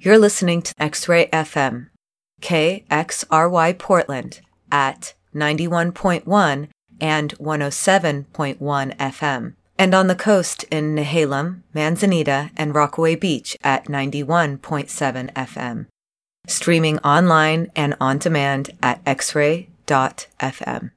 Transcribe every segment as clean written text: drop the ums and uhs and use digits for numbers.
You're listening to X-Ray FM, KXRY Portland at 91.1 and 107.1 FM, and on the coast in Nehalem, Manzanita, and Rockaway Beach at 91.7 FM. Streaming online and on demand at xray.fm.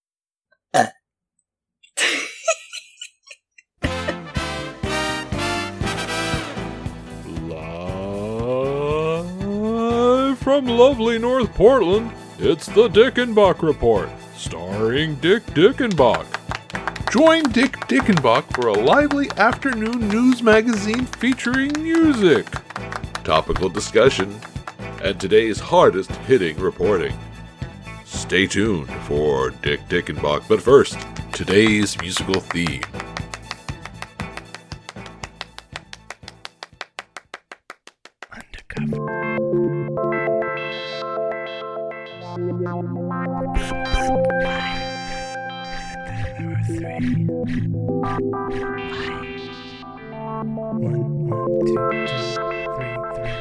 Live from lovely North Portland, it's the Dickenbach Report, starring Dick Dickenbach. Join Dick Dickenbach for a lively afternoon news magazine featuring music, topical discussion, and today's hardest-hitting reporting. Stay tuned for Dick Dickenbach, but first, today's musical theme. Undercover. There are three. One, two, three.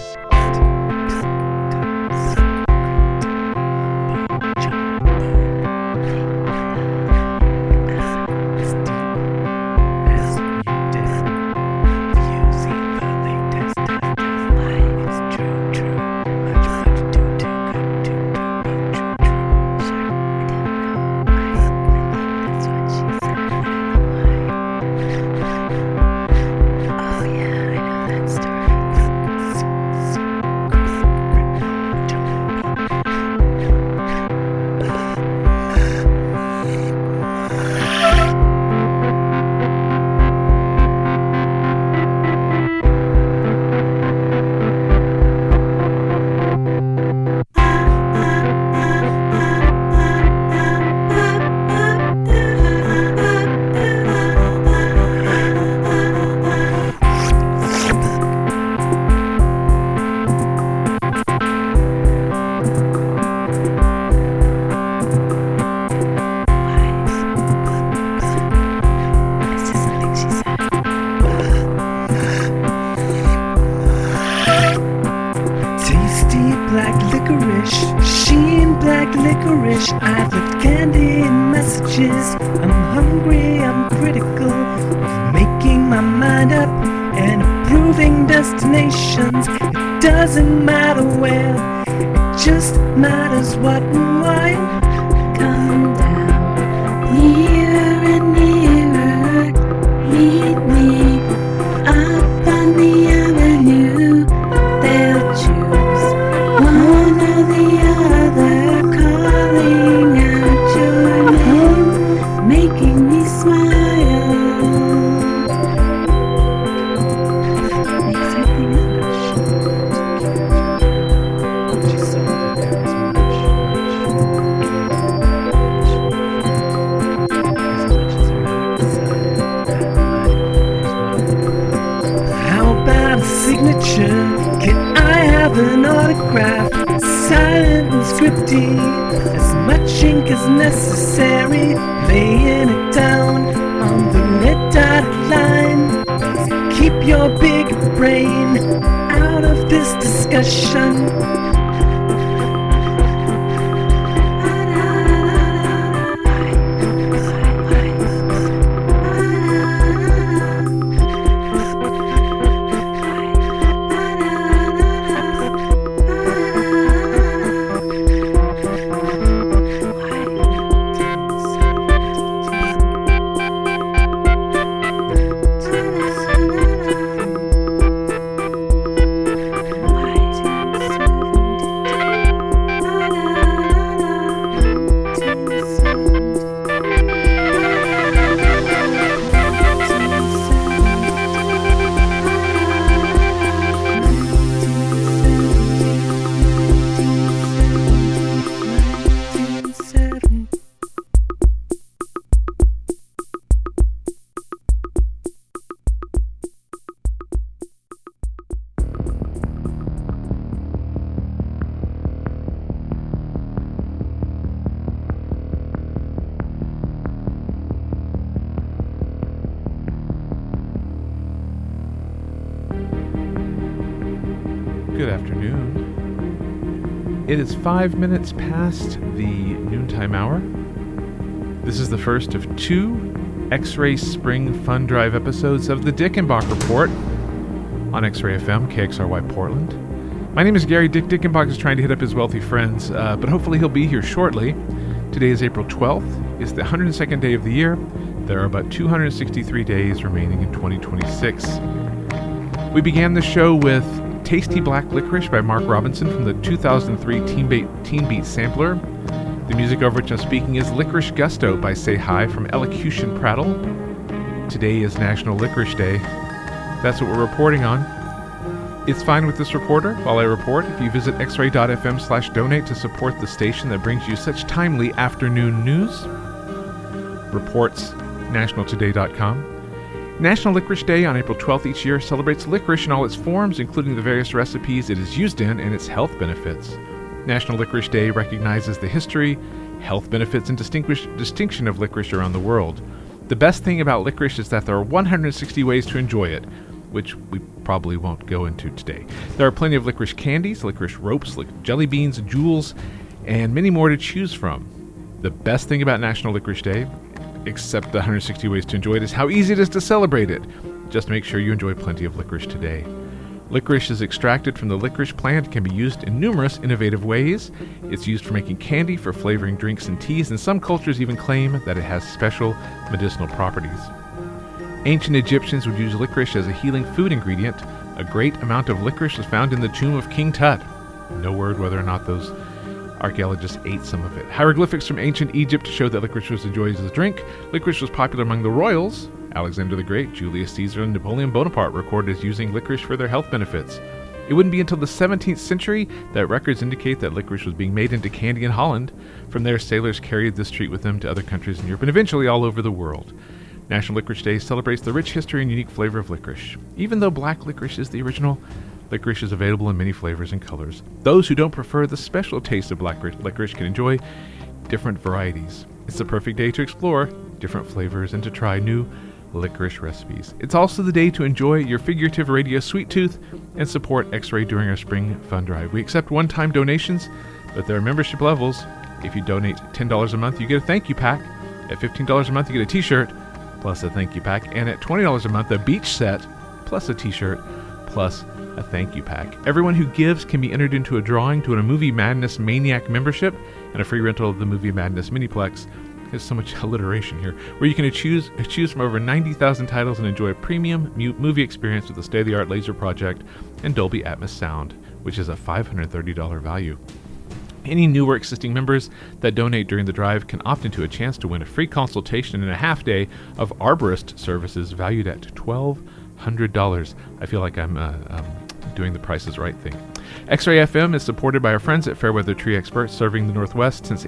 I've left candy and messages. I'm hungry, I'm critical of making my mind up and approving destinations. It doesn't matter where, it just matters what and why. Come down, nearer and nearer, meet me up on the avenue. They'll choose one or the other, calling out your name, making me smile. Makes everything She saw that there was How about a signature? Can I have an autograph? Silent and scripty, as much ink as necessary, laying it down on the red dotted line. Keep your big brain out of this discussion. Why afternoon. It is 5 minutes past the noontime hour. This is the first of two X-Ray Spring Fun Drive episodes of the Dickenbach Report on X-Ray FM, KXRY Portland. My name is Gary. Dick Dickenbach is trying to hit up his wealthy friends, but hopefully he'll be here shortly. Today is April 12th. It's the 102nd day of the year. There are about 263 days remaining in 2026. We began the show with Tasty Black Licorice by Mark Robinson from the 2003 Teen Beat Sampler. The music over which I'm speaking is Licorice Gusto by Say Hi from Elocution Prattle. Today is National Licorice Day. That's what we're reporting on. It's fine with this reporter while I report. If you visit xray.fm/donate to support the station that brings you such timely afternoon news. Reports, nationaltoday.com. National Licorice Day on April 12th each year celebrates licorice in all its forms, including the various recipes it is used in and its health benefits. National Licorice Day recognizes the history, health benefits, and distinction of licorice around the world. The best thing about licorice is that there are 160 ways to enjoy it, which we probably won't go into today. There are plenty of licorice candies, licorice ropes, jelly beans, jewels, and many more to choose from. The best thing about National Licorice Day, except the 160 ways to enjoy it, is how easy it is to celebrate it. Just make sure you enjoy plenty of licorice today. Licorice is extracted from the licorice plant and can be used in numerous innovative ways. It's used for making candy, for flavoring drinks and teas, and some cultures even claim that it has special medicinal properties. Ancient Egyptians would use licorice as a healing food ingredient. A great amount of licorice was found in the tomb of King Tut. No word whether or not those archaeologists ate some of it. Hieroglyphics from ancient Egypt show that licorice was enjoyed as a drink. Licorice was popular among the royals. Alexander the Great, Julius Caesar, and Napoleon Bonaparte recorded as using licorice for their health benefits. It wouldn't be until the 17th century that records indicate that licorice was being made into candy in Holland. From there, sailors carried this treat with them to other countries in Europe and eventually all over the world. National Licorice Day celebrates the rich history and unique flavor of licorice. Even though black licorice is the original, licorice is available in many flavors and colors. Those who don't prefer the special taste of black licorice can enjoy different varieties. It's the perfect day to explore different flavors and to try new licorice recipes. It's also the day to enjoy your figurative radio sweet tooth and support X-Ray during our spring fun drive. We accept one-time donations, but there are membership levels. If you donate $10 a month, you get a thank you pack. At $15 a month, you get a t-shirt plus a thank you pack. And at $20 a month, a beach set plus a t-shirt plus a thank you pack. Everyone who gives can be entered into a drawing to win a Movie Madness Maniac membership and a free rental of the Movie Madness Miniplex. There's so much alliteration here, where you can choose from over 90,000 titles and enjoy a premium movie experience with a state-of-the-art laser project and Dolby Atmos sound, which is a $530 value. Any new or existing members that donate during the drive can opt into a chance to win a free consultation and a half day of arborist services valued at $1,200. I feel like I'm doing the Price is Right thing. X-Ray FM is supported by our friends at Fairweather Tree Experts, serving the Northwest since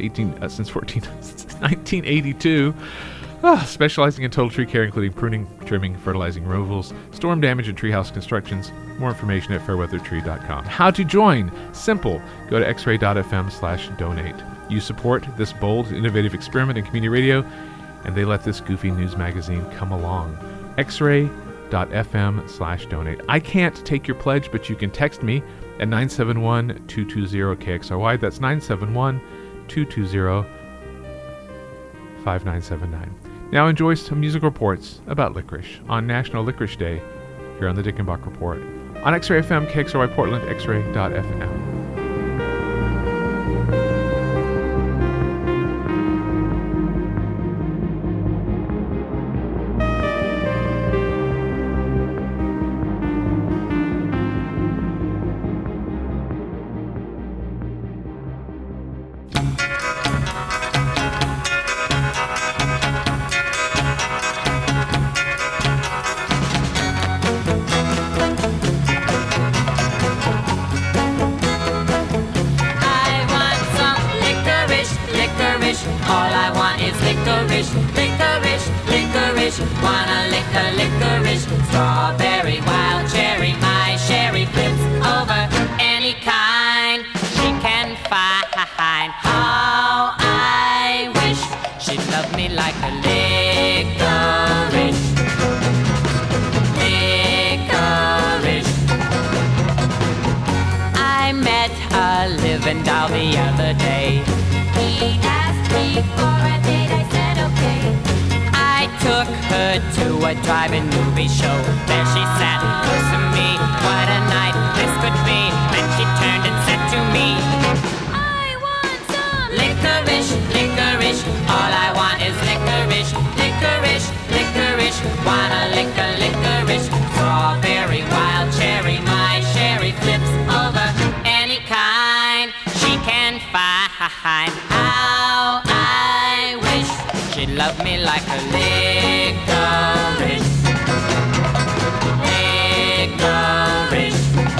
1982, specializing in total tree care, including pruning, trimming, fertilizing removals, storm damage, and treehouse constructions. More information at fairweathertree.com. How to join? Simple. Go to xray.fm/donate. You support this bold, innovative experiment in community radio, and they let this goofy news magazine come along. xray.fm/donate. I can't take your pledge, but you can text me at 971-220-KXRY. That's 971-220-5979. Now enjoy some music reports about licorice on National Licorice Day here on the Dickenbach Report on X-Ray FM, KXRY Portland, xray.fm. Wanna lick a licorice, strawberry, wild cherry, my sherry flips over any kind she can find. How I wish she'd love me like a licorice. Licorice. I I met a living doll the other day. He asked me for a date, I said okay. I took her to a drive-in movie show. There she sat close to me. What a night this could be. Then she turned and said to me, I want some licorice, licorice. All I want is licorice, licorice, licorice. Wanna lick a licorice. Strawberry, wild cherry, my sherry flips over any kind. She can find how I wish she'd love me like a licorice, licorice.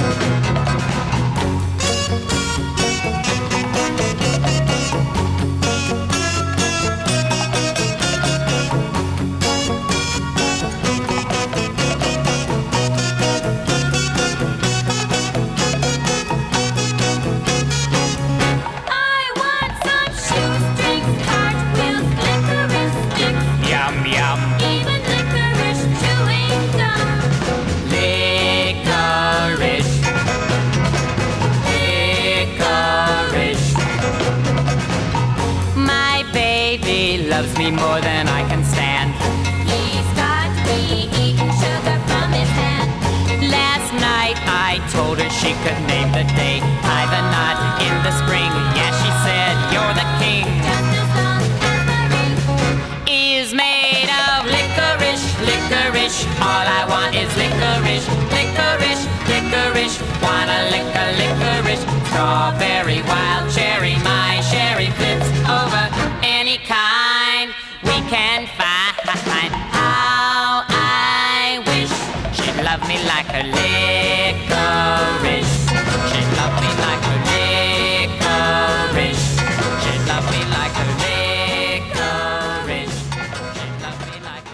Loves me more than I can stand. He's got me eating sugar from his hand. Last night I told her she could name the day. Either not in the spring. Yeah, she said, you're the king. Just as long as my ring is made of licorice, licorice. All I want is licorice, licorice, licorice. Wanna lick a licorice. Strawberry, wild cherry, my sherry flips over any kind. We can find how I wish she'd love me like a licorice. She'd love me like a licorice. She'd love me like a licorice. She'd love me like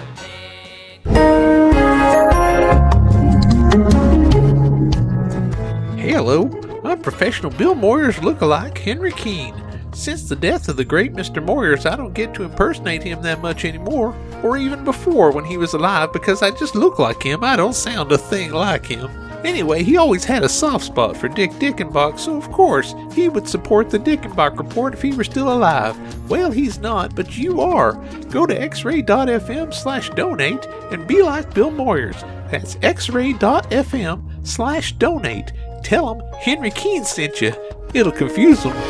a licorice. Hello, I'm professional Bill Moyers lookalike Henry Keene. Since the death of the great Mr. Moyers, I don't get to impersonate him that much anymore, or even before when he was alive, because I just look like him. I don't sound a thing like him. Anyway, he always had a soft spot for Dick Dickenbach, so of course he would support the Dickenbach Report if he were still alive. Well, he's not, but you are. Go to xray.fm/donate and be like Bill Moyers. That's xray.fm/donate. Tell him Henry Keene sent you. It'll confuse them.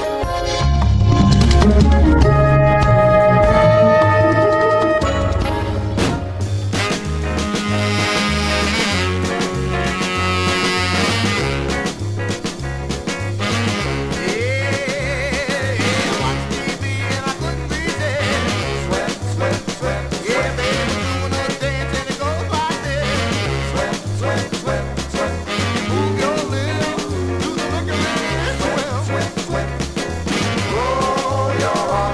Your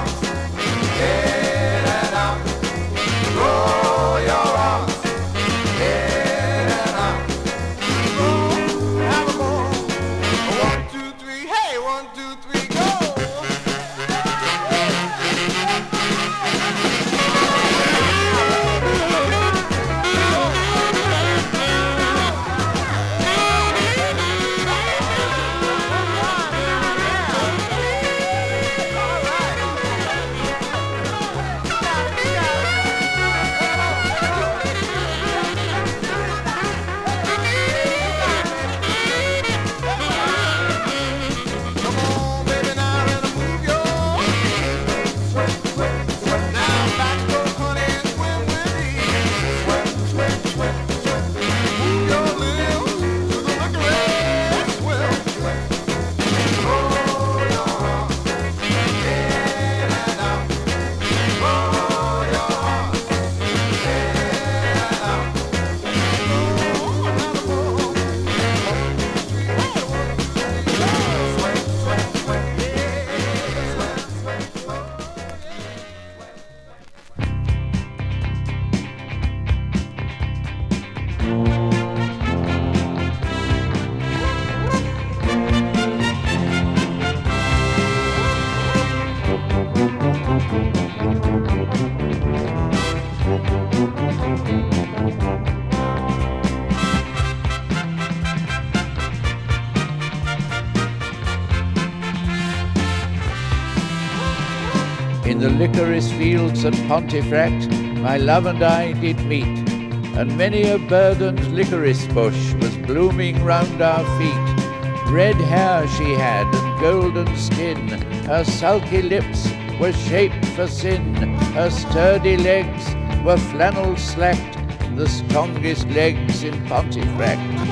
In the licorice fields at Pontefract, my love and I did meet, and many a burdened licorice bush was blooming round our feet. Red hair she had and golden skin, her sulky lips were shaped for sin, her sturdy legs were flannel slacked, the strongest legs in Pontefract.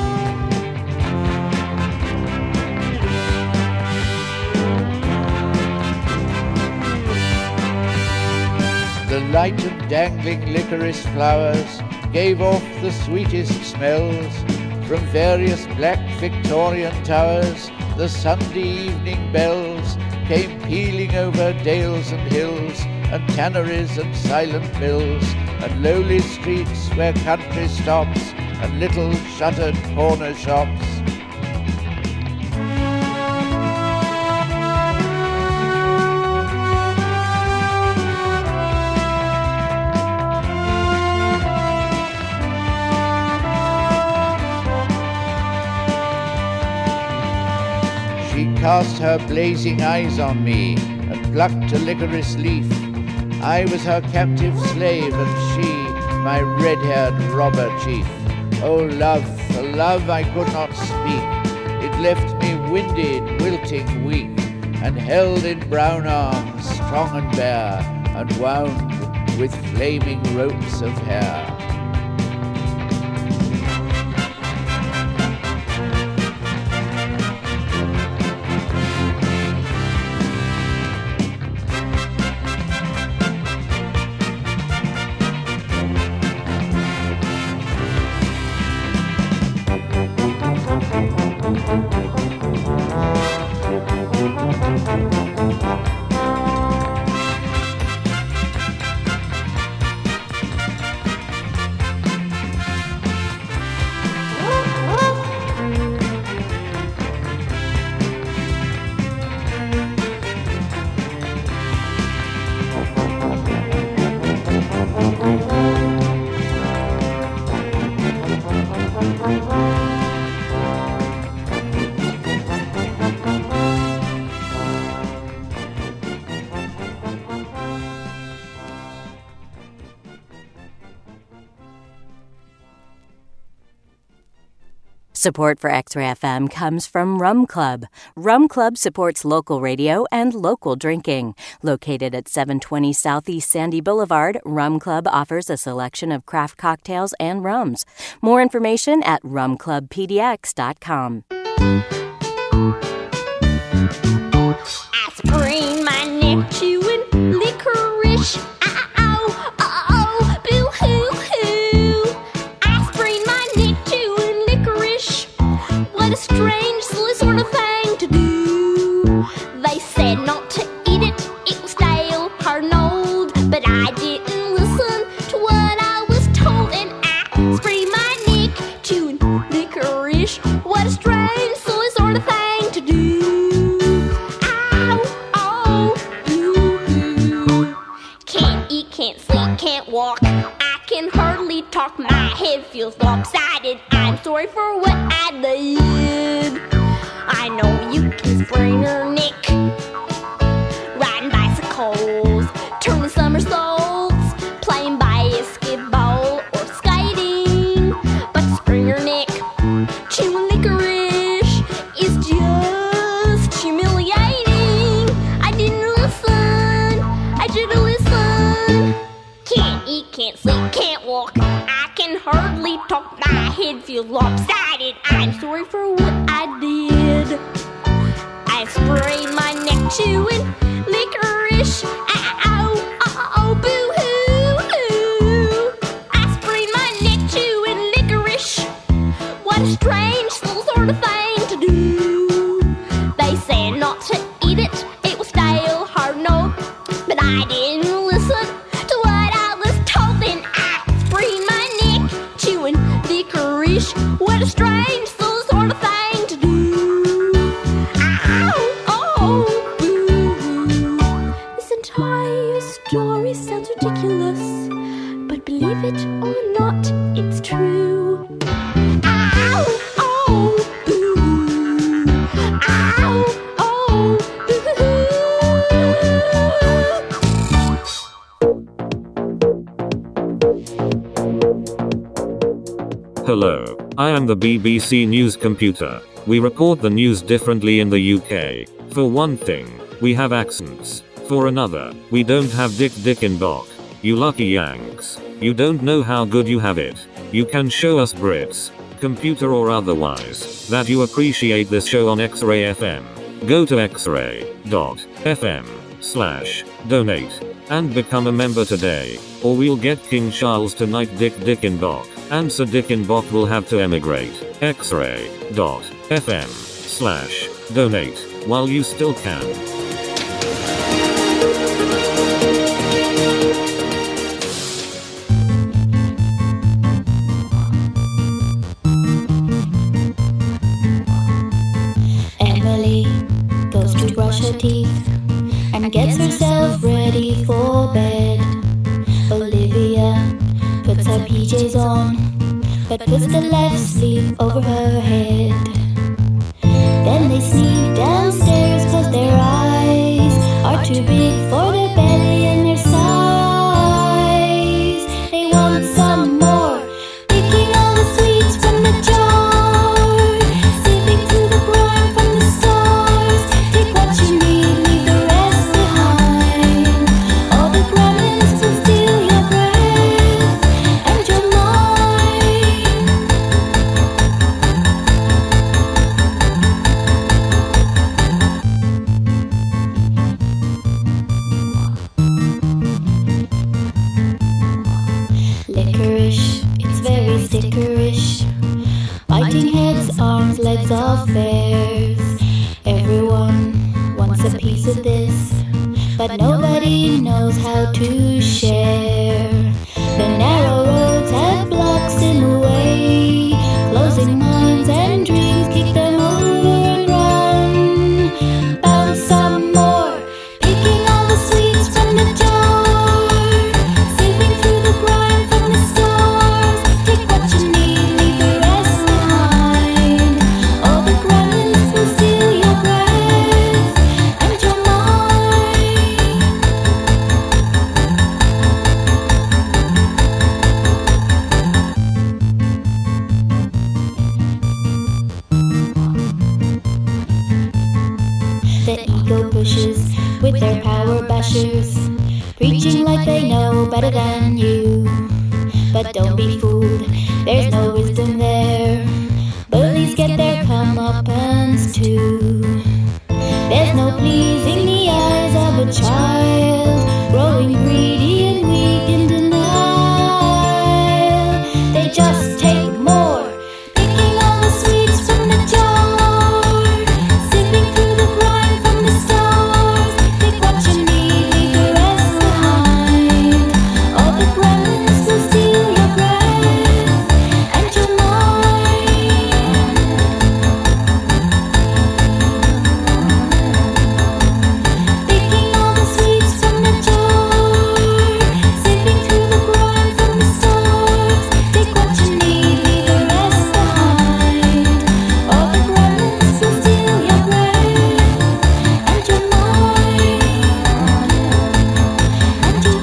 The light and dangling licorice flowers gave off the sweetest smells. From various black Victorian towers, the Sunday evening bells came pealing over dales and hills, and tanneries and silent mills, and lowly streets where country stops, and little shuttered corner shops. Cast her blazing eyes on me, and plucked a licorice leaf. I was her captive slave, and she, my red-haired robber chief. Oh love, for love I could not speak. It left me winded, wilting, weak, and held in brown arms, strong and bare, and wound with flaming ropes of hair. Support for X-Ray FM comes from Rum Club. Rum Club supports local radio and local drinking. Located at 720 Southeast Sandy Boulevard, Rum Club offers a selection of craft cocktails and rums. More information at rumclubpdx.com. I sprained my neck chewing licorice. A strange, silly sort of thing to do. They said not to eat it, it was stale, hard and old. But I didn't listen to what I was told, and I sprained my neck chewing licorice. What a strange, silly sort of thing to do. Ow, oh, ooh. Can't eat, can't sleep, can't walk. I can hardly talk, my head feels lopsided. I'm sorry for what I did. I know you can sprain your neck, riding bicycles, turning somersaults, playing basketball or skating. But to sprain your neck, chewing licorice is just humiliating. I didn't listen, I should've listened. Can't eat, can't sleep, can't walk. I can hardly talk, my head feels lopsided. I'm sorry for what I did. I sprained my neck chewing licorice. Ow, oh, boo-hoo. I sprained my neck chewing licorice. What a strange little sort of thing to do. They said not to eat it, it was stale, hard no. But I didn't listen to what I was told, and I sprained my neck chewing licorice. What a strange sort of thing to do. Ow, oh, boo. Hello, I am the BBC News computer. We report the news differently in the UK. For one thing, we have accents. For another, we don't have Dick Dickenbach. You lucky Yanks. You don't know how good you have it. You can show us Brits, computer or otherwise, that you appreciate this show on X-Ray FM. Go to xray.fm/donate and become a member today, or we'll get King Charles to knight Dick Dickenbach, and Sir Dickenbach will have to emigrate. xray.fm/donate while you still can. Emily goes to brush her teeth and gets herself ready for bed. Olivia puts her PJs on, but puts the left sleeve over her head. Then they sneak downstairs 'cause their eyes are too big for their belly and their size. They want some more, picking all the sweets from the jar, sipping through the brine from the stars. Take what you need, leave the rest behind. All the gremlins will steal your breath and your mind. Licorice, it's very stickerish, biting heads, arms, legs, all fares. Everyone wants a piece of this, but nobody knows how to share. The narrow roads have blocks in the way, closing minds and dreams keep them over and run. Bounce some more, picking all the sweets from the jar, sipping through the brine from the stars. Take what you need, leave the rest behind. All the gremlins will steal your breath and your mind. The ego pushes with their power bashers, preaching like they know better than you. But don't be fooled, there's no wisdom there. Bullies get their comeuppance too. There's no pleasing the eyes of a child, growing greedy and weak in denial. They just take more, picking all the sweets from the jar, sipping through the brine from the stars. Take what you need, leave the rest behind. All the gremlins will steal your breath and your mind. Picking all the sweets from the jar, sipping through the brine from the stars. Take what you need, leave the rest behind. All the gremlins will steal your breath and your mind. And your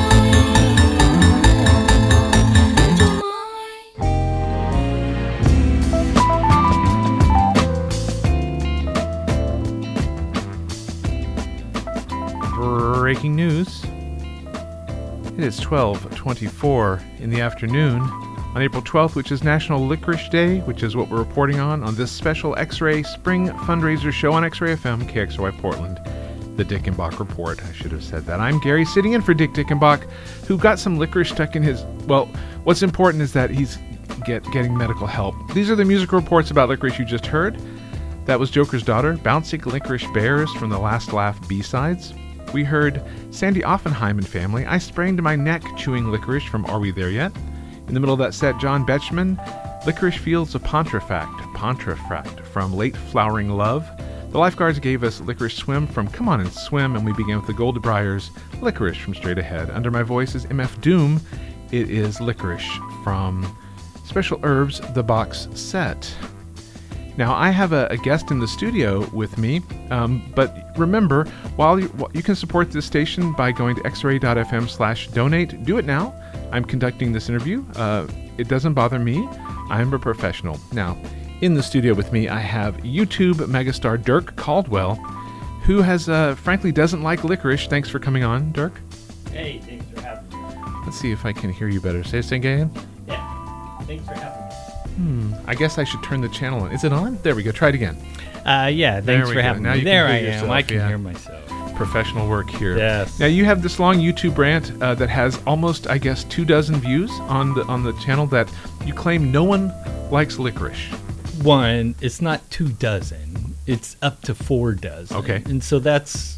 Breaking news. It is 12:24 in the afternoon on April 12th, which is National Licorice Day, which is what we're reporting on this special X-Ray Spring Fundraiser show on X-Ray FM, KXRY Portland, the Dickenbach Report. I should have said that. I'm Gary, sitting in for Dick Dickenbach, who got some licorice stuck in his... Well, what's important is that he's getting medical help. These are the music reports about licorice you just heard. That was Joker's Daughter, Bouncing Licorice Bears from the Last Laugh B-Sides. We heard Sandy Offenheim and Family, I Sprained My Neck Chewing Licorice from Are We There Yet? In the middle of that set, John Betchman, Licorice Fields of Pontefract from Late Flowering Love. The Lifeguards gave us Licorice Swim from Come On and Swim, and we began with the Goldebriars, Licorice from Straight Ahead. Under my voice is MF Doom. It is Licorice from Special Herbs, the box set. Now, I have a guest in the studio with me, but remember, while you can support this station by going to xray.fm/donate. Do it now. I'm conducting this interview It doesn't bother me. I'm a professional. Now, in the studio with me, I have YouTube megastar Dirk Caldwell, who has, frankly, doesn't like licorice. Thanks for coming on, Dirk. Hey, thanks for having me. Let's see if I can hear you better. Say it again. Yeah, thanks for having me. I guess I should turn the channel on. Is it on? There we go. Try it again. Yeah, thanks for having Now me. you can There hear I am. yourself, I can yeah. hear myself. Professional work here. Yes. Now you have this long YouTube rant that has almost, I guess, 24 views on the channel that you claim no one likes licorice. One, it's not 24. It's up to 4 Okay. And so that's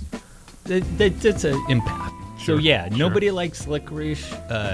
an impact. Sure, So yeah, sure. nobody likes licorice.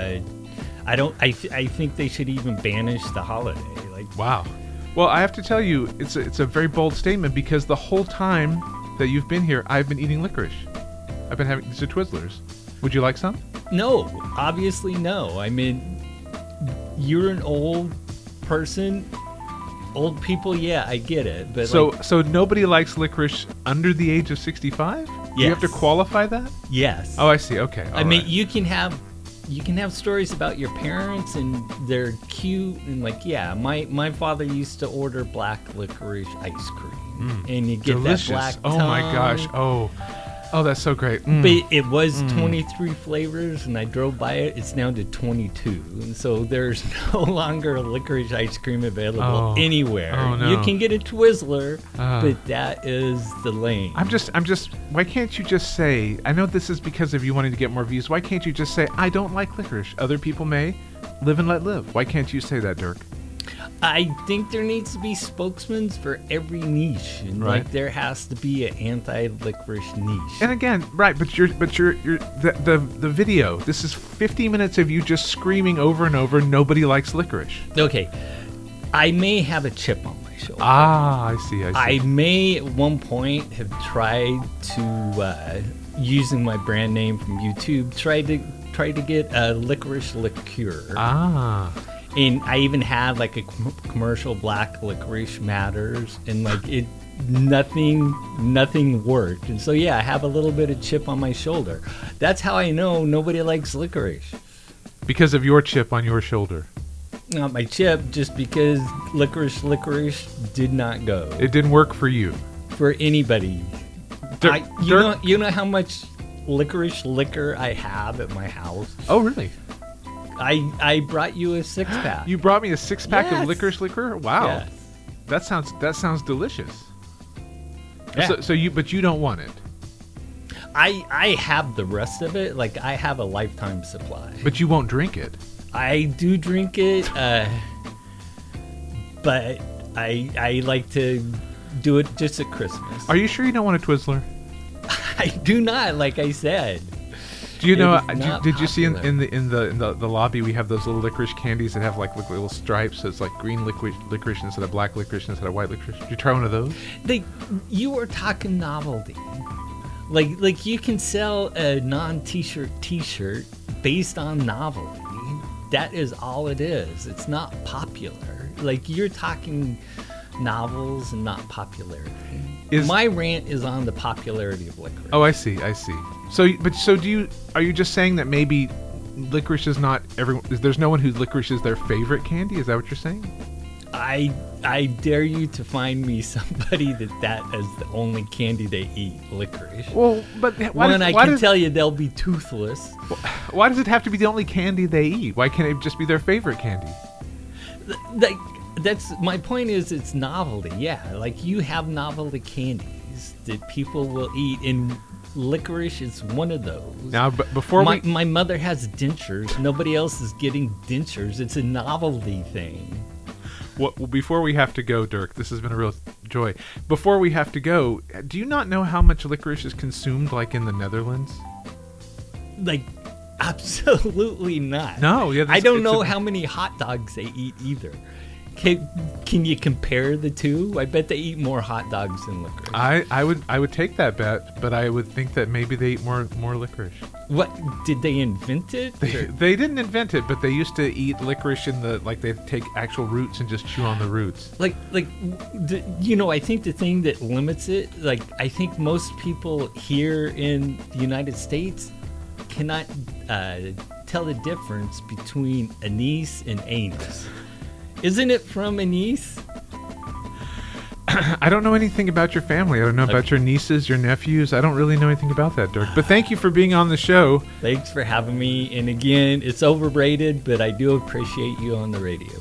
I think they should even banish the holiday. Like, Wow. Well, I have to tell you, it's a very bold statement because the whole time that you've been here, I've been eating licorice. I've been having these are Twizzlers. Would you like some? no, obviously no. I mean, you're an old person. Old people, yeah, I get it. But So nobody likes licorice under the age of 65? You have to Yes. qualify that? yes. Oh, I see. Okay. I mean, you can have stories about your parents and they're cute and like, yeah, my father used to order black licorice ice cream and you get delicious. that black Oh my tongue. gosh. Oh, that's so great. But it was 23 flavors and I drove by it. It's down to 22. And so there's no longer licorice ice cream available Oh. anywhere. Oh, no. You can get a Twizzler, but that is the lane. I'm just, why can't you just say, I know this is because of you wanting to get more views, why can't you just say, I don't like licorice? Other people may. Live and let live. Why can't you say that, Dirk? I think there needs to be spokesmen for every niche, and Right. like there has to be an anti-licorice niche. And again, right, but the video, this is 50 minutes of you just screaming over and over, nobody likes licorice. Okay, I may have a chip on my shoulder. Ah, I see. I may at one point have tried to, using my brand name from YouTube, try to get a licorice liqueur. Ah. And I even had like a commercial, Black Licorice Matters, and like it, nothing worked. And so yeah, I have a little bit of chip on my shoulder. That's how I know nobody likes licorice. Because of your chip on your shoulder. Not my chip, just because licorice did not go It didn't work for you. for anybody. Dirk- You know how much licorice liquor I have at my house. Oh, really? I brought you a 6-pack. You brought me a 6-pack Yes. of licorice liquor? Wow. Yes. That sounds delicious. Yeah. So you don't want it. I have the rest of it. Like I have a lifetime supply. But you won't drink it. I do drink it, but I like to do it just at Christmas. Are you sure you don't want a Twizzler? I do not, like I said. Do you know? It is not Did you see in popular. the lobby we have those little licorice candies that have like little stripes? So it's like green licorice instead of black licorice instead of white licorice. Did you try one of those? You were talking novelty. Like you can sell a non-t-shirt t-shirt based on novelty. That is all it is. It's not popular. Like you're talking novels and not popularity. My rant is on the popularity of licorice. Oh, I see. So are you just saying that maybe licorice is not everyone? There's no one who licorice is their favorite candy? Is that what you're saying? I dare you to find me somebody that is the only candy they eat, licorice. Well, but I can tell you they'll be toothless. Why does it have to be the only candy they eat? Why can't it just be their favorite candy? That's my point. Is it's novelty? Yeah, like you have novelty candies that people will eat, and licorice is one of those. Now, before my mother has dentures. Nobody else is getting dentures. It's a novelty thing. Well, before we have to go, Dirk, this has been a real joy. Before we have to go, do you not know how much licorice is consumed, like in the Netherlands? Like, absolutely not. No, yeah, I don't know how many hot dogs they eat either. Can you compare the two? I bet they eat more hot dogs than licorice. I would take that bet, but I would think that maybe they eat more licorice. What, did they invent it? They didn't invent it, but they used to eat licorice they take actual roots and just chew on the roots. I think the thing that limits it, like I think most people here in the United States cannot tell the difference between anise and anus. Isn't it from anise? I don't know anything about your family. I don't know about your nieces, your nephews. I don't really know anything about that, Dirk. But thank you for being on the show. Thanks for having me. And again, it's overrated, but I do appreciate you on the radio.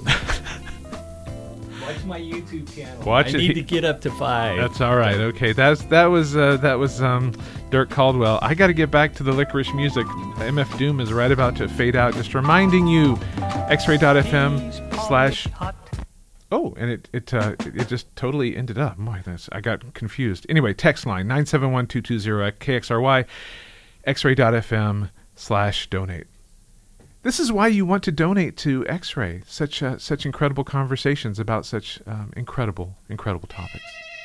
Watch my YouTube channel. I need to get up to 5. That's all right. Okay, that was Dirk Caldwell. I got to get back to the licorice music. MF Doom is right about to fade out. Just reminding you, xray.fm/. Oh, and it just totally ended up. Boy, I got confused. Anyway, text line 971-220-KXRY, xray.fm/donate. This is why you want to donate to X-Ray. Such incredible conversations about such incredible topics.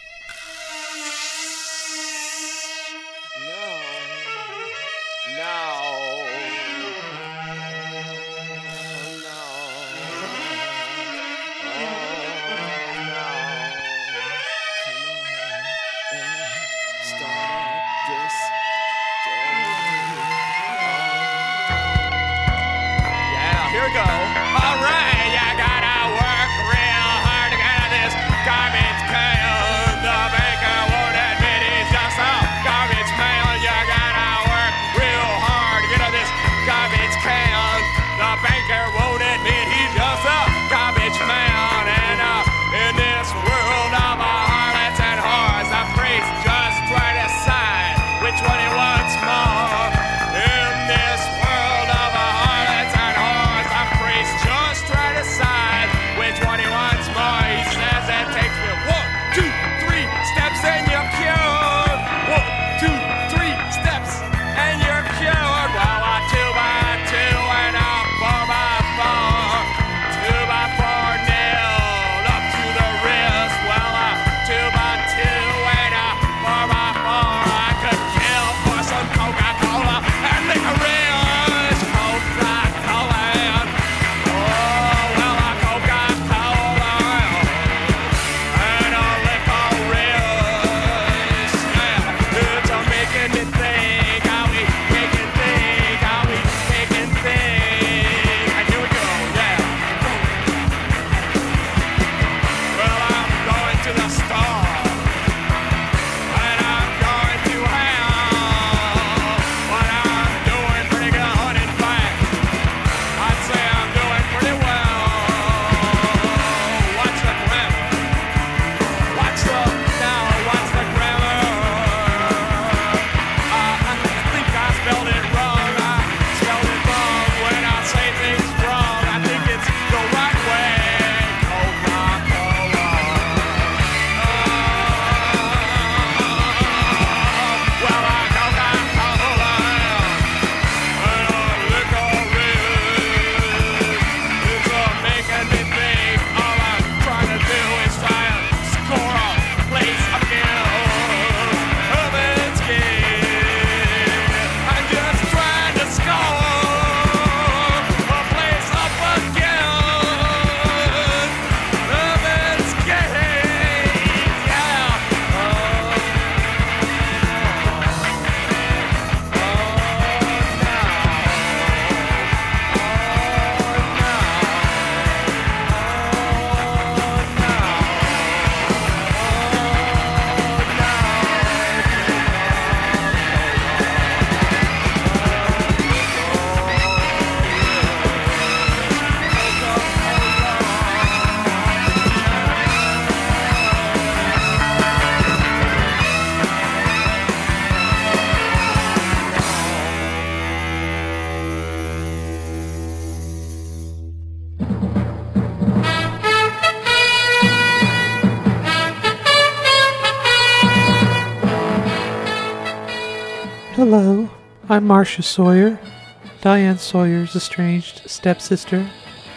Hello, I'm Marcia Sawyer, Diane Sawyer's estranged stepsister.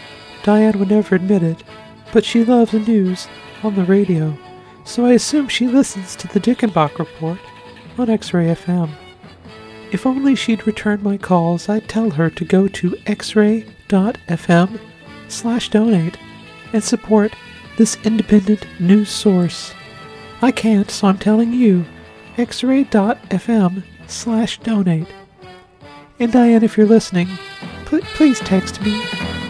Diane would never admit it, but she loves the news on the radio, so I assume she listens to the Dickenbach Report on X-Ray FM. If only she'd return my calls, I'd tell her to go to xray.fm/donate and support this independent news source. I can't, so I'm telling you, xray.fm/donate. And Diane, if you're listening, Please text me.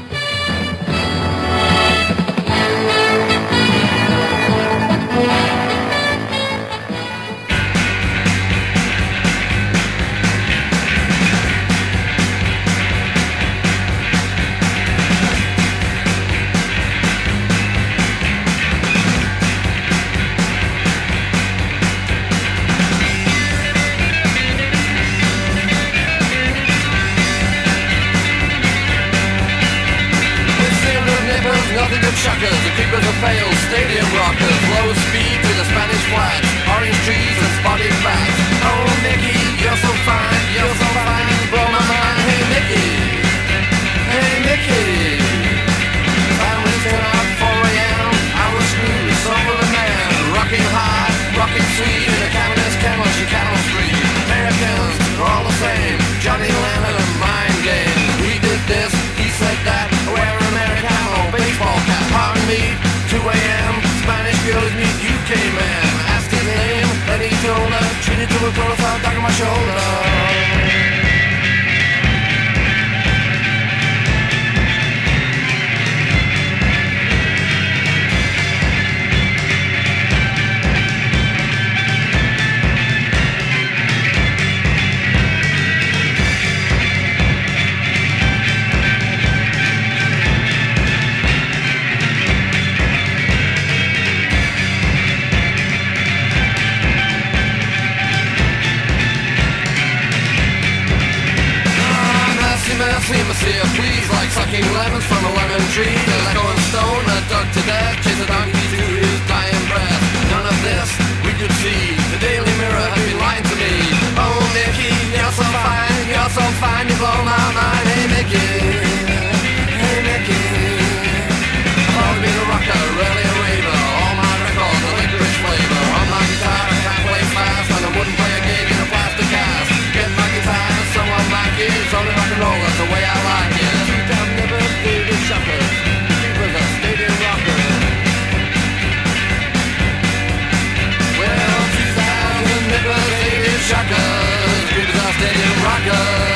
Nothing but chuckers, the keepers of fails, stadium rockers, low speed to the Spanish flats, orange trees and spotted bats. Oh, Mickey, you're so fine, you blow my mind. Hey, Mickey, families turn out 4 a.m. I was screwed, so was a man, rocking high, rocking sweet, in a cabinet camel, Chicago Street. Americans are all the same, Johnny Lennon, mind games. We did this, he said that, we're Americano, baseball cap, pardon me, 2 a.m., Spanish girls meet UK man, asked his name, and he told her, treated to a close out, down on my shoulder. Please, like sucking lemons from a lemon tree. Like going stone, dug to death, chase a donkey to his dying breath. None of this we could see. The Daily Mirror had been lying to me. Oh, Mickey, you're so fine, you blow my mind. Hey, Mickey, I've always been a rocker, rarely a raver. All my records are licorice flavor. On my guitar, I can't play fast, and I wouldn't play a gig in a plastic cast. Get my guitar, someone like it. It's only rock and roll, that's the way I like it. 2000 never dated shoppers, keepers of stadium rockers. Well, 2000 never dated shockers, keepers of stadium rockers.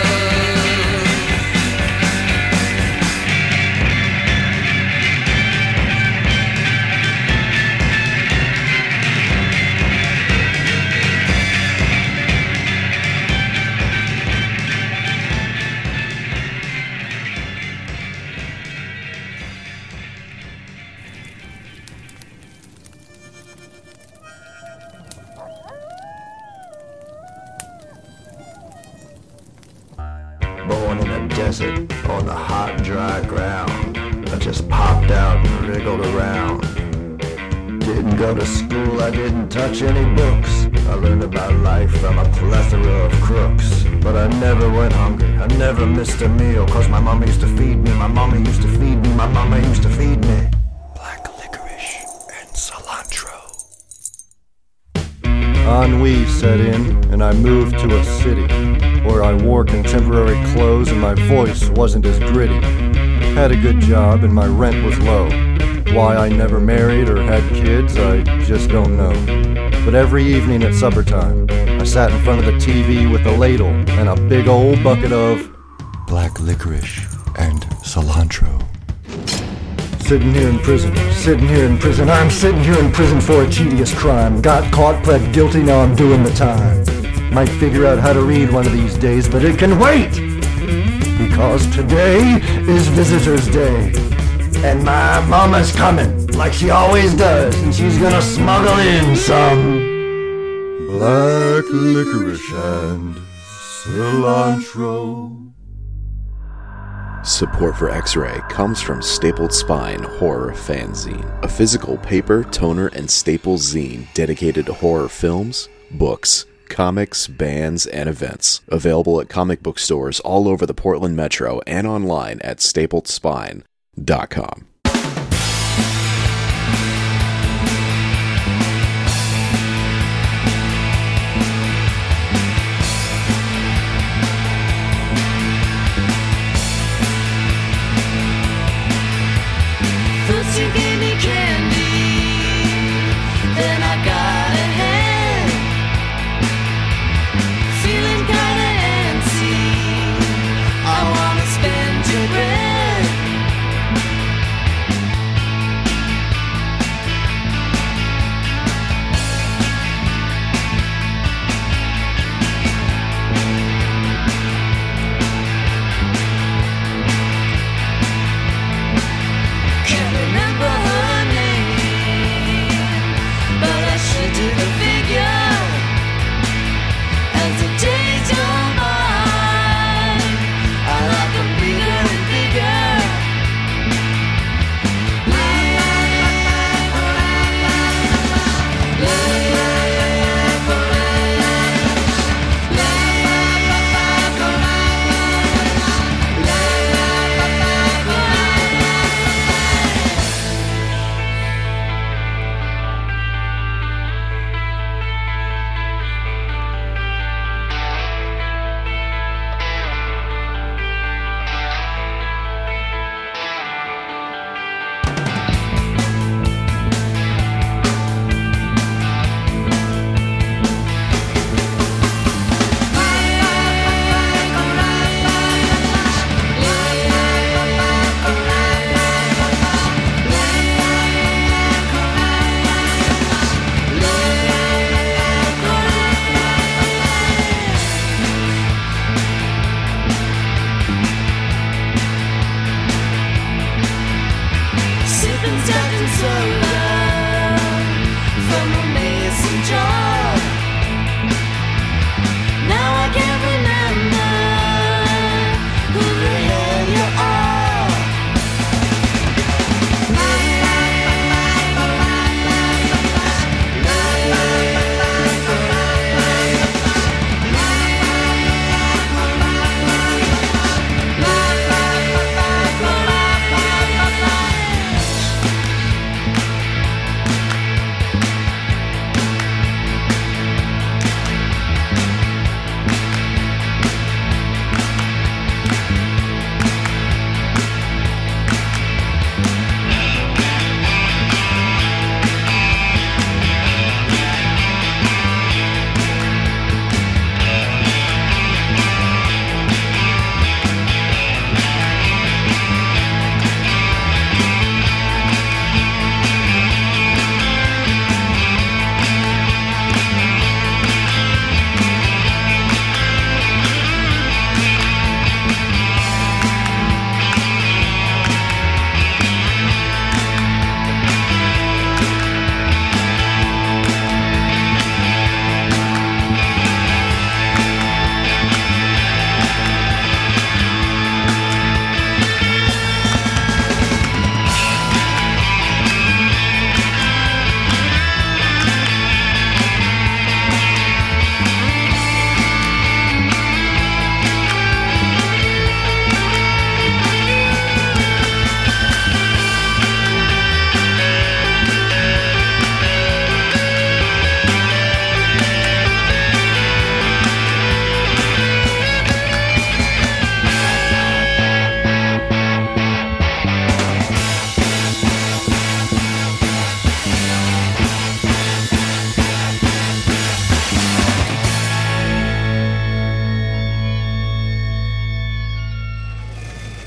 Born in a desert on the hot, dry ground. I just popped out and wriggled around. Didn't go to school, I didn't touch any books. I learned about life from a plethora of crooks. But I never went hungry, I never missed a meal. Cause my mama used to feed me, my mama used to feed me, my mama used to feed me. Black licorice and cilantro. Ennui set in, and I moved to a city where I wore contemporary clothes and my voice wasn't as gritty. Had a good job and my rent was low. Why I never married or had kids, I just don't know. But every evening at supper time, I sat in front of the TV with a ladle and a big old bucket of black licorice and cilantro. Sitting here in prison, I'm sitting here in prison for a tedious crime. Got caught, pled guilty, now I'm doing the time. Might figure out how to read one of these days, but it can wait! Because today is Visitor's Day. And my mama's coming, like she always does, and she's gonna smuggle in some black licorice and cilantro. Support for X-Ray comes from Stapled Spine Horror Fanzine, a physical paper, toner, and staple zine dedicated to horror films, books, comics, bands, and events. Available at comic book stores all over the Portland Metro and online at stapledspine.com. First you gave me candy, then I got ahead. Feeling kinda antsy, I wanna spend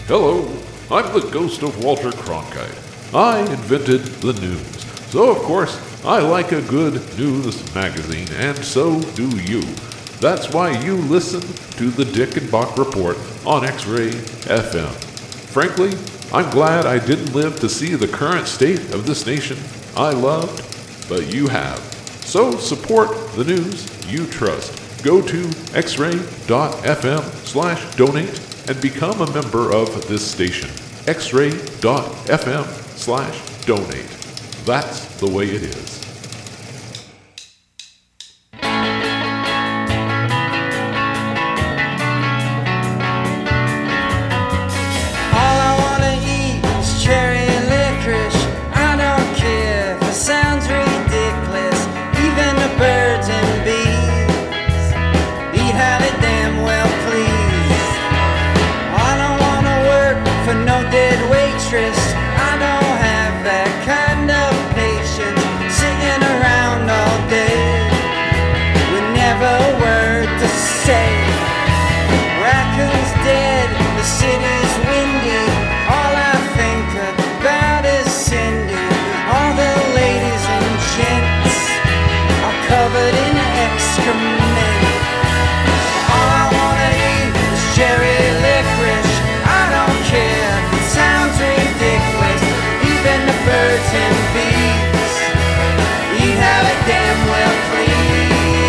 Hello, I'm the ghost of Walter Cronkite. I invented the news. So, of course, I like a good news magazine, and so do you. That's why you listen to the Dick and Bach Report on X-Ray FM. Frankly, I'm glad I didn't live to see the current state of this nation I loved, but you have. So support the news you trust. Go to xray.fm/donate and become a member of this station. xray.fm/donate. That's the way it is. All I wanna eat is cherry licorice. I don't care if it sounds ridiculous. Even the birds and bees eat how they damn well please. I don't wanna work for no dead waitress. I don't have that kind of patience. Sitting around all day with never a word to say. Raccoon's dead, the city's windy. All I think about is Cindy. All the ladies and gents are covered in excrement. All I wanna eat is cherry licorice. I don't care if it sounds ridiculous. Even the birds and bees eat how they damn well please.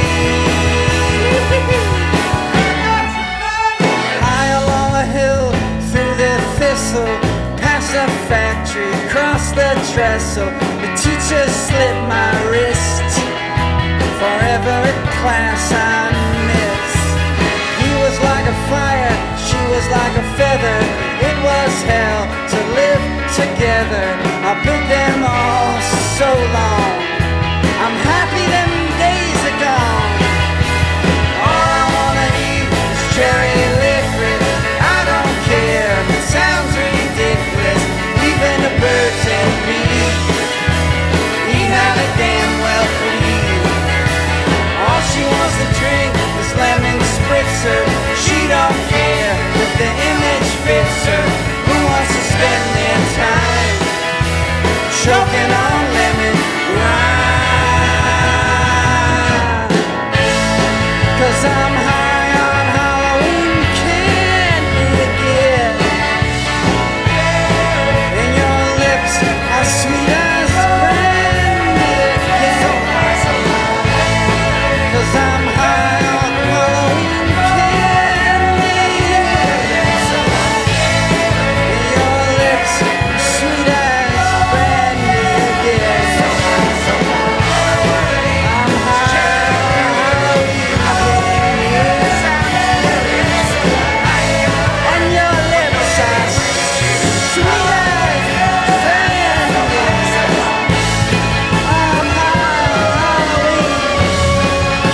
High along a hill, through the thistle, past the factory, across the trestle. The teacher slit my wrist. Forever a class I miss. He was like a fire, she was like a feather. It was hell to live together. I've been them all so long. I'm happy them days are gone. All I wanna eat is cherry licorice. I don't care if it sounds ridiculous. Even the birds and bees eat how they damn well please. All she wants to drink is lemon spritzer. She don't care if the image fits her. Who wants to spend their time choking on lemon rind? 'Cause I'm high on Halloween candy again. And your lips are sweet as brandy again. 'Cause I'm high on Halloween candy. And your lips are sweet as brandy again. I'm high on Halloween candy. And your lips are sweet as brandy. I'm high on Halloween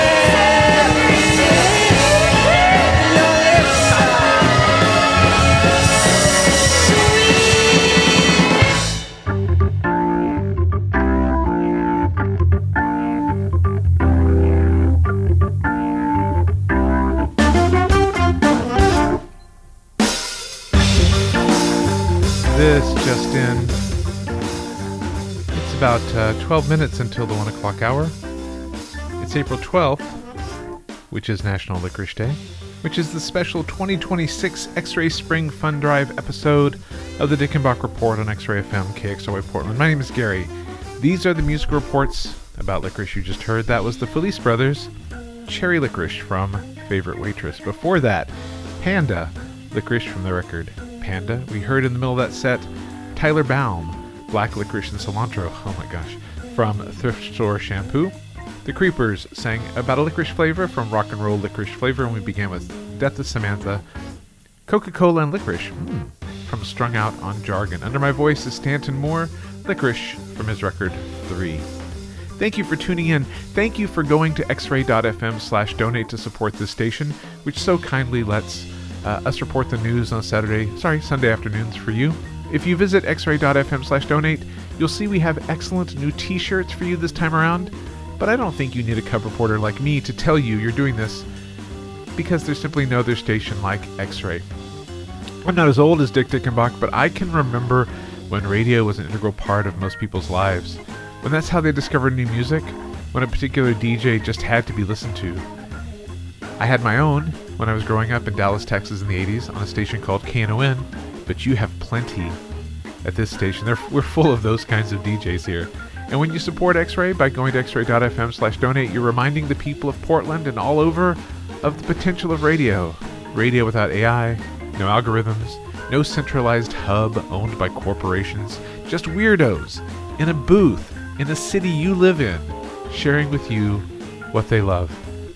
This just in. It's about 12 minutes until the 1 o'clock hour. It's April 12th, which is National Licorice Day, which is the special 2026 X-Ray Spring Fun Drive episode of the Dick and Bach Report on X-Ray FM, KXRY Portland. My name is Gary. These are the music reports about licorice you just heard. That was the Felice Brothers, Cherry Licorice from Favorite Waitress. Before that, Panda, Licorice from the record Panda. We heard in the middle of that set Tyler Baum, Black Licorice and Cilantro, oh my gosh, from Thrift Store Shampoo. The Creepers sang About a Licorice Flavor from Rock and Roll Licorice Flavor, and we began with Death of Samantha, Coca-Cola and Licorice from Strung Out on Jargon. Under My Voice is Stanton Moore, Licorice from his record 3. Thank you for tuning in. Thank you for going to xray.fm/donate to support this station, which so kindly lets us report the news on Sunday afternoons for you. If you visit xray.fm/donate, you'll see we have excellent new t-shirts for you this time around, but I don't think you need a cub reporter like me to tell you you're doing this, because there's simply no other station like X-Ray. I'm not as old as Dick Dickenbach, but I can remember when radio was an integral part of most people's lives. When that's how they discovered new music, when a particular DJ just had to be listened to. I had my own when I was growing up in Dallas, Texas in the 80s on a station called KNON, but you have plenty at this station. We're full of those kinds of DJs here. And when you support X-Ray by going to xray.fm/donate, you're reminding the people of Portland and all over of the potential of radio. Radio without AI, no algorithms, no centralized hub owned by corporations, just weirdos in a booth in the city you live in, sharing with you what they love.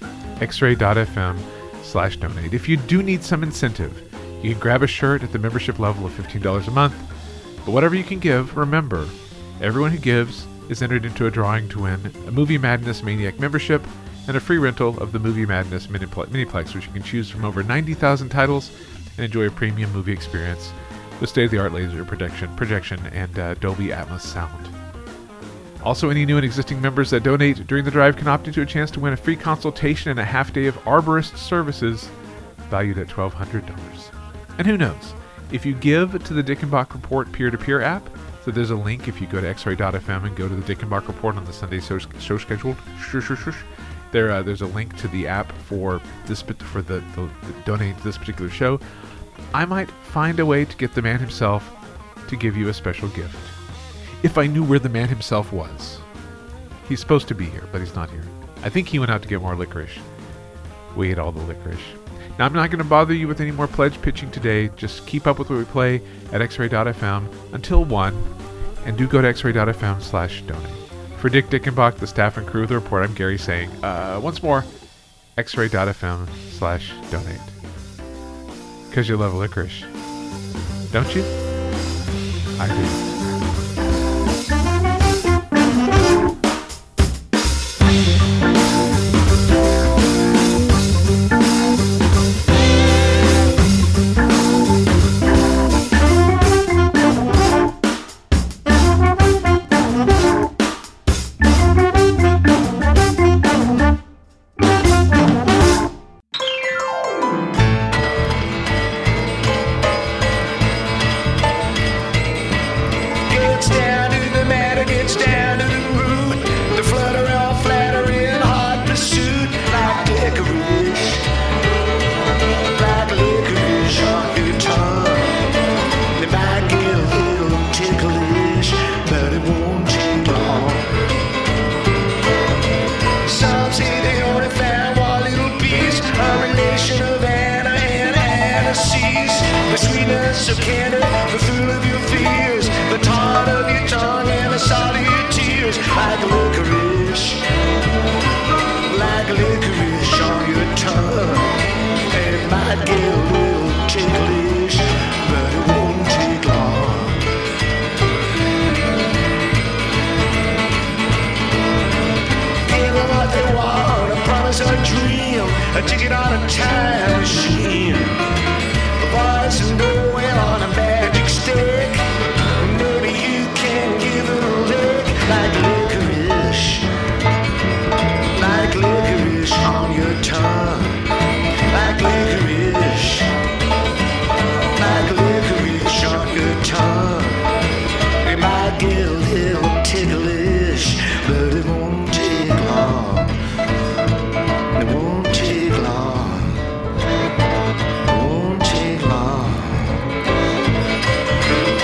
xray.fm/donate. If you do need some incentive, you can grab a shirt at the membership level of $15 a month. But whatever you can give, remember, everyone who gives is entered into a drawing to win a Movie Madness Maniac membership and a free rental of the Movie Madness Miniplex, which you can choose from over 90,000 titles and enjoy a premium movie experience with state-of-the-art laser projection, and Dolby Atmos sound. Also, any new and existing members that donate during the drive can opt into a chance to win a free consultation and a half day of arborist services valued at $1,200. And who knows, if you give to the Dickenbach Report peer-to-peer app, so there's a link if you go to xray.fm and go to the Dickenbach Report on the Sunday show schedule. There's a link to the app for the donate to this particular show. I might find a way to get the man himself to give you a special gift. If I knew where the man himself was. He's supposed to be here, but he's not here. I think he went out to get more licorice. We ate all the licorice. Now, I'm not going to bother you with any more pledge pitching today. Just keep up with what we play at xray.fm until 1, and do go to xray.fm/donate. For Dick Dickenbach, the staff and crew of the report, I'm Gary saying, once more, xray.fm/donate. Because you love licorice. Don't you? I do. A ticket on a time machine, a voice and going on a magic stick. Maybe you can give it a lick like licorice on your tongue, like licorice on your tongue. It might get a little ticklish, but it won't take long. It won't take long. It won't take long.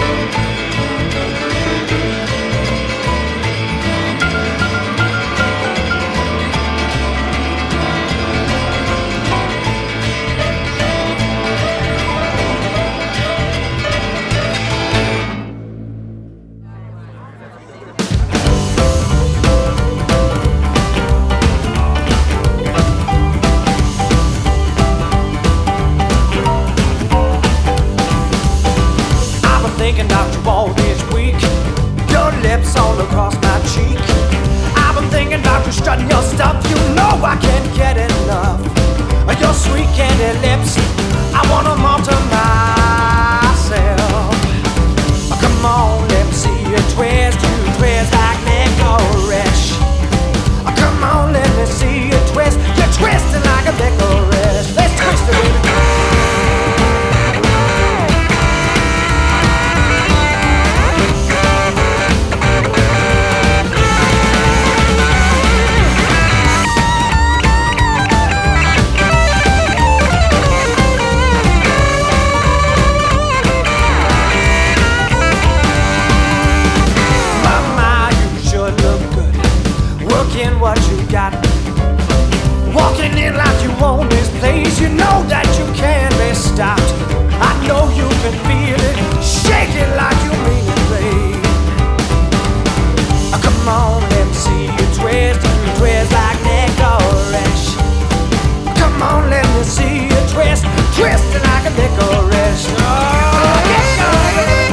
a licorice. Oh, licorice.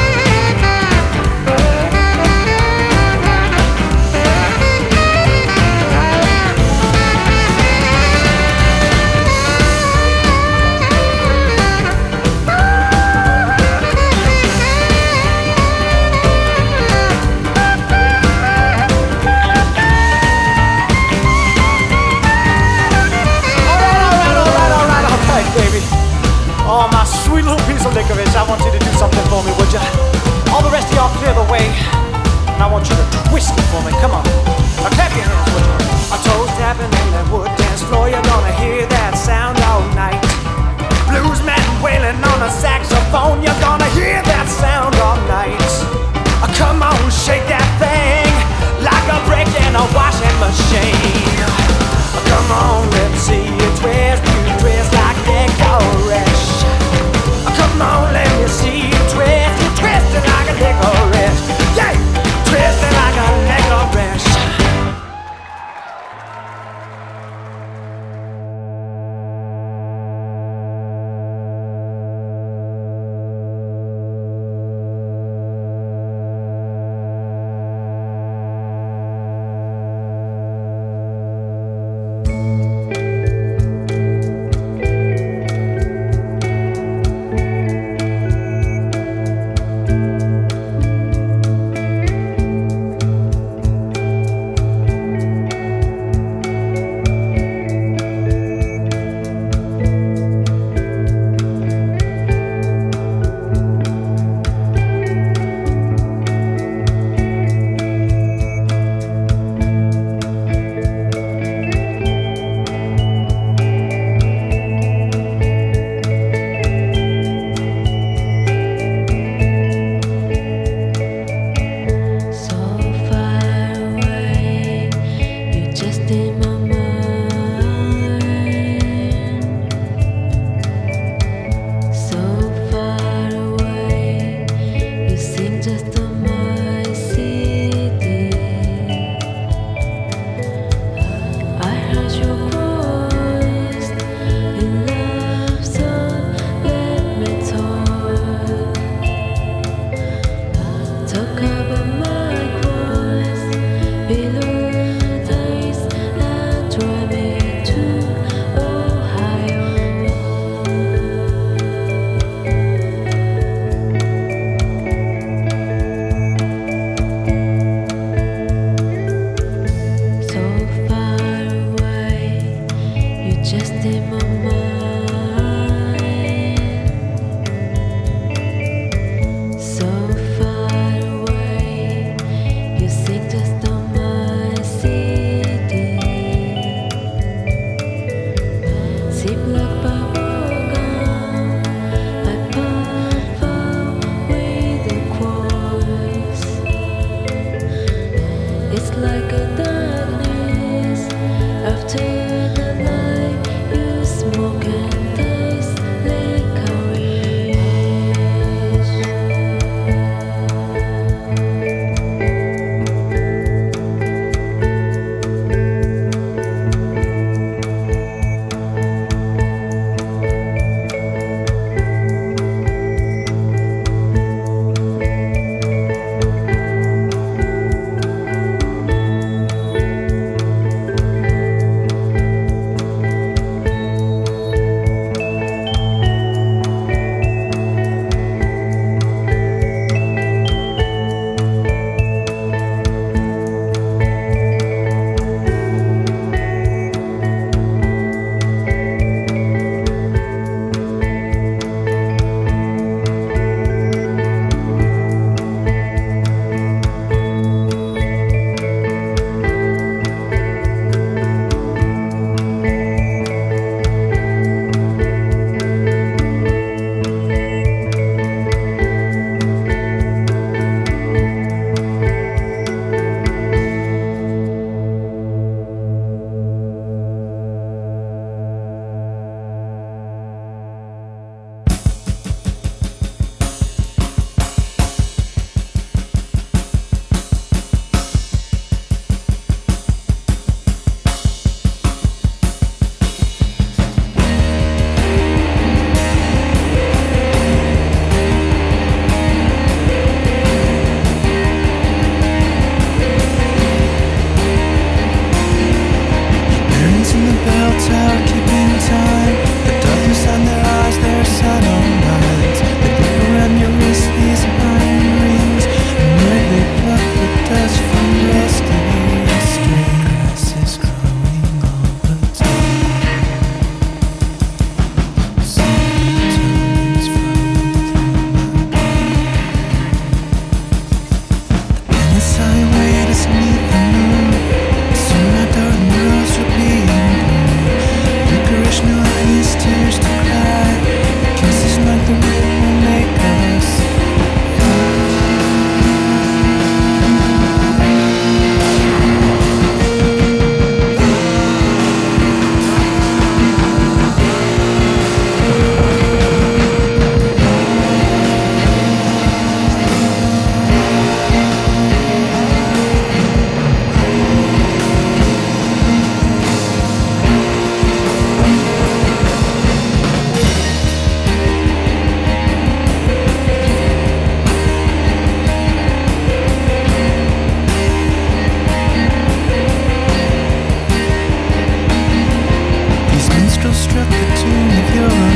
Oh, my sweet little piece of licorice, I want you to do something for me, would you? All the rest of y'all clear the way, and I want you to twist it for me. Come on. Now clap your hands, would you? A toes tapping in that wood dance floor, you're gonna hear that sound all night. Blues man wailing on a saxophone, you're gonna hear that sound all night. Come on, shake that thing like a brick in a washing machine. Come on, let's see you twist like licorice. Come on, let me see you twisting like a licorice. Yeah, twisting like a licorice. minstrel struck the tune of your